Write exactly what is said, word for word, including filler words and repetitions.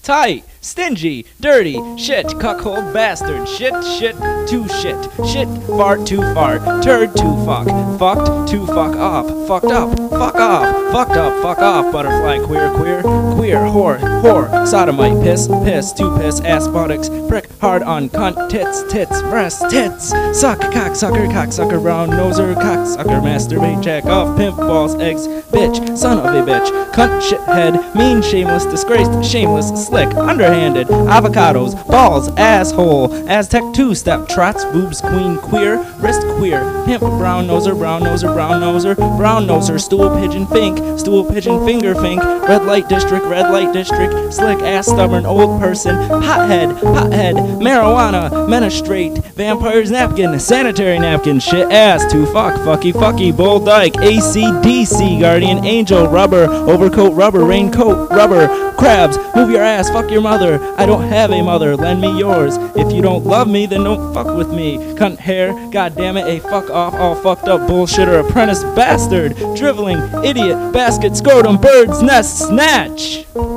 tight, stingy, dirty, shit, cuckold bastard, shit, shit, too shit, shit, fart, too fart, turd, too fuck, fucked, too fuck off, fucked up, fuck off, fucked up, fuck off, butterfly, queer, queer, queer, whore, whore, sodomite, piss, piss, too piss, ass, buttocks, prick, hard on, cunt, tits, tits, breast, tits, suck, cocksucker, cocksucker, brown noser, cocksucker, masturbate, jack off, pimp, balls, eggs, bitch, son of a bitch, cunt, shithead, mean, shameless, disgraced, shameless, slick, underhanded, avocados, balls, asshole, Aztec two-step, trots, boobs, queen, queer, wrist, queer, pimp, brown noser, brown noser, brown noser, brown noser, stool, pigeon, fink, stool, pigeon, finger, fink, red light district, red light district, slick, ass, stubborn, old person, pothead, pothead, marijuana, menestrate, vampire's napkin, sanitary napkin, shit, ass, too fuck, fucky, fucky, bull dyke, A C D C, guardian angel, rubber, overcoat, rubber, raincoat, rubber, crabs, move your ass, fuck your mother, I don't have a mother, lend me yours, if you don't love me, then don't fuck with me, cunt hair, god damn it, a fuck off, all fucked up bullshitter, apprentice bastard, driveling, idiot, basket, scrotum, bird's nest, snatch.